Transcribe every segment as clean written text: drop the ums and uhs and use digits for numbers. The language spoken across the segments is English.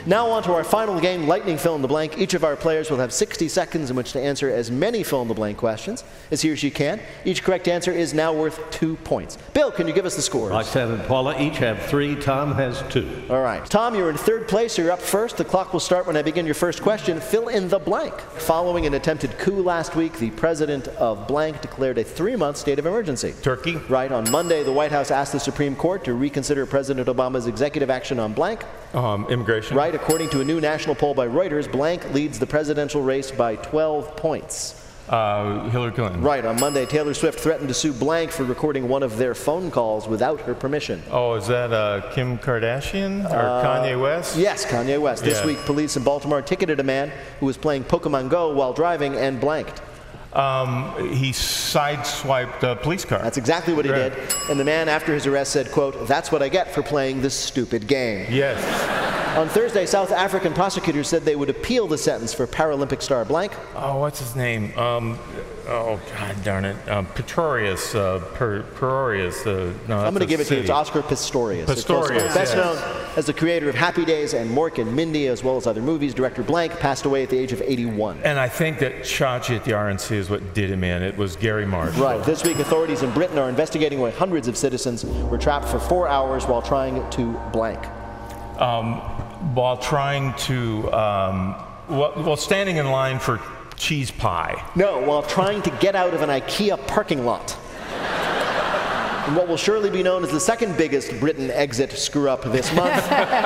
Now on to our final game, Lightning Fill in the Blank. Each of our players will have 60 seconds in which to answer as many fill in the blank questions as he or she can. Each correct answer is now worth 2 points. Bill, can you give us the scores? Roxanne and Paula each have 3. Tom has 2. All right. Tom, you're in third place, so you're up first. The clock will start when I begin your first question. Fill in the blank. Following an attempted coup last week, the president of blank declared a 3-month state of emergency. Turkey. Right. On Monday, the White House asked the Supreme Court to reconsider President Obama's executive action on blank. Immigration. Right. According to a new national poll by Reuters, blank leads the presidential race by 12 points. Hillary Clinton. Right. On Monday, Taylor Swift threatened to sue blank for recording one of their phone calls without her permission. Oh, is that Kim Kardashian or Kanye West? Yes, Kanye West. This week, police in Baltimore ticketed a man who was playing Pokemon Go while driving and blanked. He sideswiped a police car. That's exactly what he did. And the man, after his arrest, said, quote, "That's what I get for playing this stupid game." Yes. On Thursday, South African prosecutors said they would appeal the sentence for Paralympic star blank. Oh, what's his name? Oh, God darn it. Pistorius. No, I'm going to give it to you. It's Oscar Pistorius. Pistorius, Best known as the creator of Happy Days and Mork and Mindy, as well as other movies, director blank passed away at the age of 81. And I think that Chachi at the RNC is what did him in. It was Gary Marshall. Right. This week, authorities in Britain are investigating why hundreds of citizens were trapped for 4 hours while trying to blank. While trying to, standing in line for cheese pie. No, while trying to get out of an IKEA parking lot. And what will surely be known as the second biggest Britain exit screw-up this month.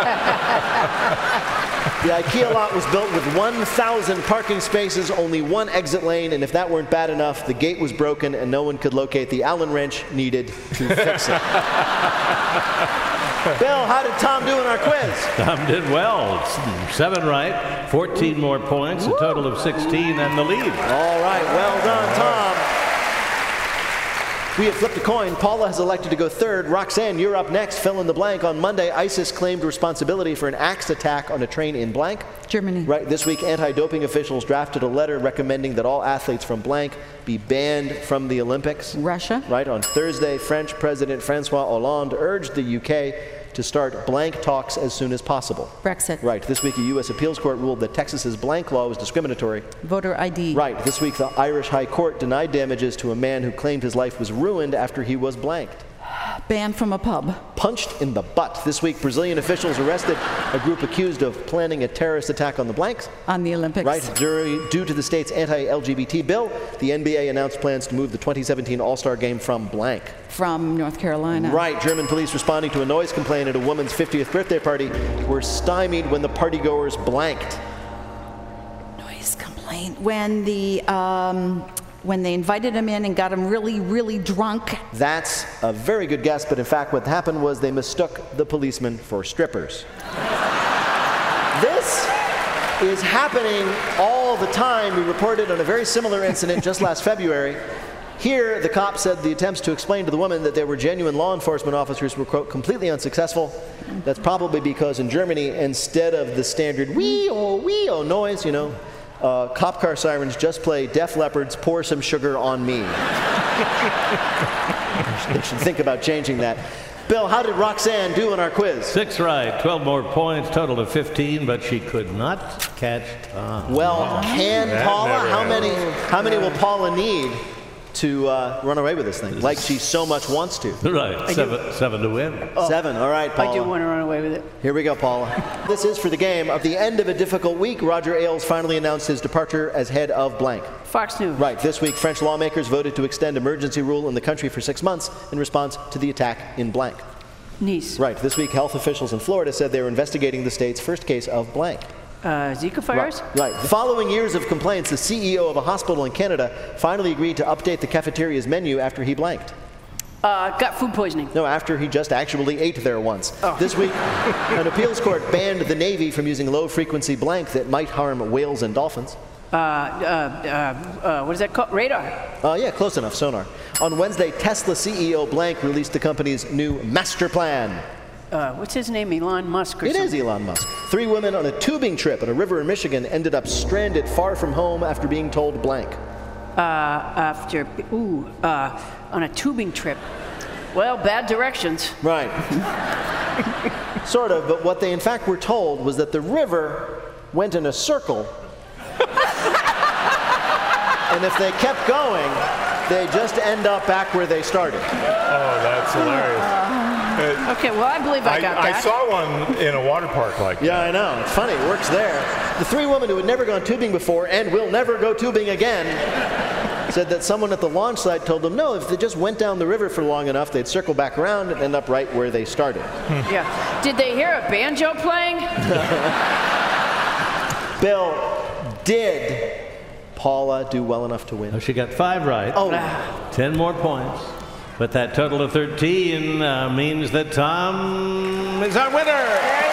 The IKEA lot was built with 1,000 parking spaces, only one exit lane, and if that weren't bad enough, the gate was broken and no one could locate the Allen wrench needed to fix it. Bill, how did Tom do in our quiz? Tom did well. 7 right, 14 more points, a total of 16, and the lead. All right, well done, Tom. We have flipped a coin. Paula has elected to go third. Roxanne, you're up next. Fill in the blank. On Monday, ISIS claimed responsibility for an axe attack on a train in blank. Germany. Right. This week, anti-doping officials drafted a letter recommending that all athletes from blank be banned from the Olympics. Russia. Right. On Thursday, French President Francois Hollande urged the UK to start blank talks as soon as possible. Brexit. Right. This week, a U.S. appeals court ruled that Texas's blank law was discriminatory. Voter ID. Right. This week, the Irish High Court denied damages to a man who claimed his life was ruined after he was blanked. Banned from a pub. Punched in the butt. This week, Brazilian officials arrested a group accused of planning a terrorist attack on the blanks. On the Olympics. Right. Due to the state's anti-LGBT bill, the NBA announced plans to move the 2017 All-Star Game from blank. From North Carolina. Right. German police responding to a noise complaint at a woman's 50th birthday party were stymied when the partygoers blanked. Noise complaint. When they invited him in and got him really, really drunk. That's a very good guess, but in fact what happened was they mistook the policemen for strippers. This is happening all the time. We reported on a very similar incident just last February. Here, the cop said the attempts to explain to the woman that they were genuine law enforcement officers were, quote, completely unsuccessful. That's probably because in Germany, instead of the standard wee-oh noise, cop car sirens just play Def Leppard's Pour Some Sugar on Me. They should think about changing that. Bill, how did Roxanne do in our quiz? 6 right, 12 more points, total of 15, but she could not catch Tom. Well, can Paula? How many will Paula need to run away with this thing, like she so much wants to? Right, seven to win. 7, all right, Paula. I do want to run away with it. Here we go, Paula. This is for the game. At the end of a difficult week, Roger Ailes finally announced his departure as head of blank. Fox News. Right. This week, French lawmakers voted to extend emergency rule in the country for 6 months in response to the attack in blank. Nice. Right. This week, health officials in Florida said they were investigating the state's first case of blank. Zika virus? Right. Following years of complaints, the CEO of a hospital in Canada finally agreed to update the cafeteria's menu after he blanked. Got food poisoning. No, after he just actually ate there once. Oh. This week, an appeals court banned the Navy from using low-frequency blank that might harm whales and dolphins. What is that called? Radar. Yeah, close enough, sonar. On Wednesday, Tesla CEO blank released the company's new master plan. What's his name? Elon Musk or something? It is Elon Musk. 3 women on a tubing trip on a river in Michigan ended up stranded far from home after being told blank. On a tubing trip. Well, bad directions. Right. Sort of, but what they in fact were told was that the river went in a circle. And if they kept going, they just end up back where they started. Oh, that's hilarious. Okay, well, I believe I got I that. saw one in a water park like Yeah, that. I know. It's funny. It works there. The three women who had never gone tubing before and will never go tubing again said that someone at the launch site told them, no, if they just went down the river for long enough, they'd circle back around and end up right where they started. Yeah. Did they hear a banjo playing? Bill, did Paula do well enough to win? Oh, she got 5 right. Oh, 10 more points. But that total of 13 means that Tom is our winner.